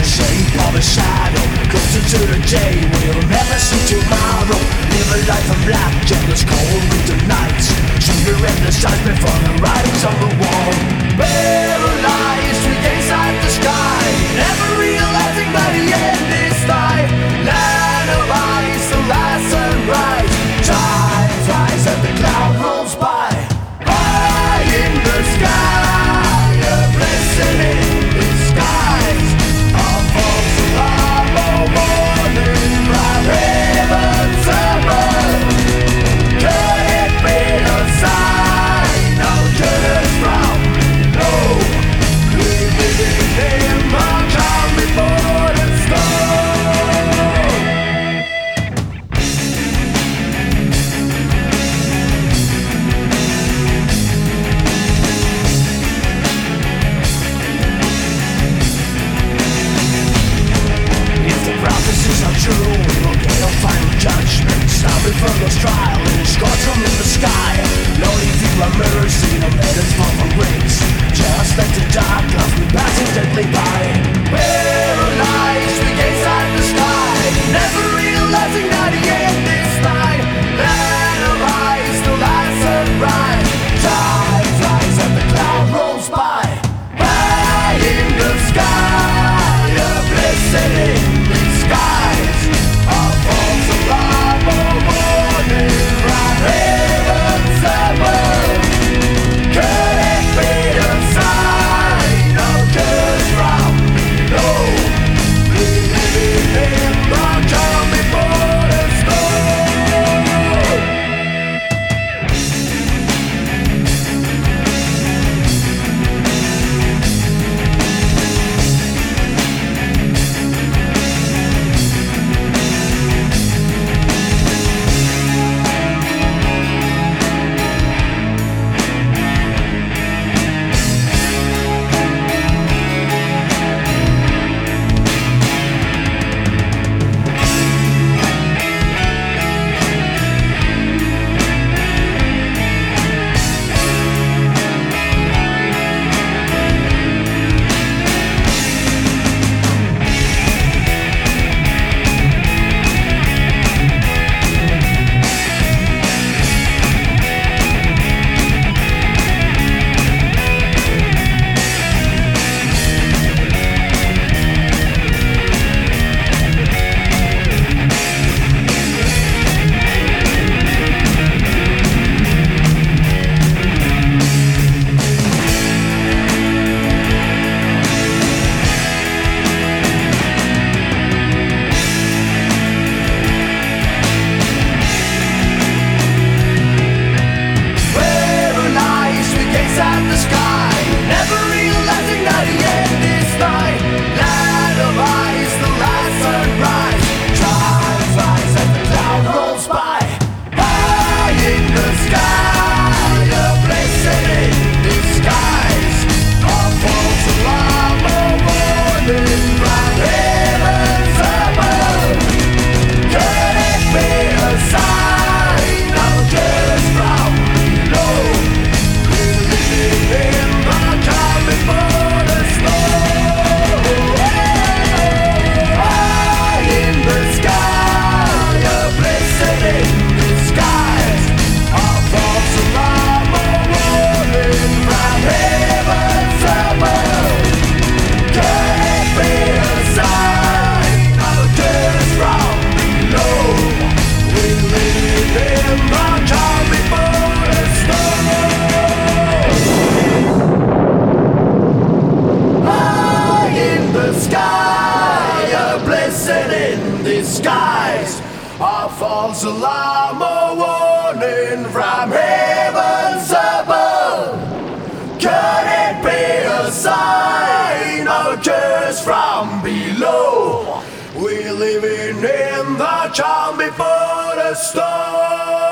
the shape of a shadow, closer to the day we'll never see tomorrow. Live a life of black and those cold winter nights. Sugar and the stars before the writings on the wall. Paralyzed, we gaze at the sky, never realizing by the end is life. Land of ice, the last sunrise. Time flies and the cloud rolls by. High in the sky, a blessing in disguise. Our false alarm, a warning from heaven's above. Could it be a sign of goodness from below? We live in the calm before the storm. If the prophecies are true, we will get a final judgment. Now before those trial, it is God from in the sky. Lord, if you have mercy, don't let us fall from grace. Just like the dark clouds we passing deadly by. Paralyzed, we gaze at the sky, never realizing that the end is nigh. Land of ice, the last sunrise. Time flies and the cloud rolls by. High in the sky, a blessing in disguise. Our false alarm, a warning from heaven's above. Could it be a sign of good from below? We live in the calm before the storm. Paralyzed, we gaze at the sky, never realizing that the end is nigh. Land of ice, the last sunrise. Time flies and the cloud rolls by. High in the sky, a blessing in disguise. Our false alarm, a warning from heaven's above. Could it be a sign of just from below? We live in the calm before the storm. High in the sky, a blessing in disguise. Our false alarm, a warning from heaven's above. Could it be a sign of just from below? We live in the calm before the storm. High in the sky, a blessing in disguise. Our false alarm, a warning from heavens above. Could it be a sign of curse from below? We're living in the calm before the storm.